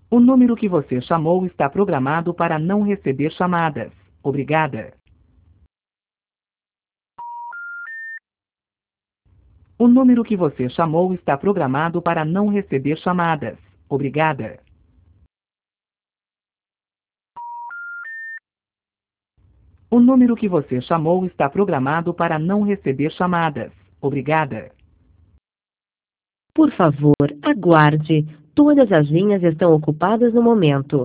O número que você chamou está programado para não receber chamadas. Obrigada. O número que você chamou está programado para não receber chamadas. Obrigada. O número que você chamou está programado para não receber chamadas. Obrigada. Por favor, aguarde. Todas as linhas estão ocupadas no momento.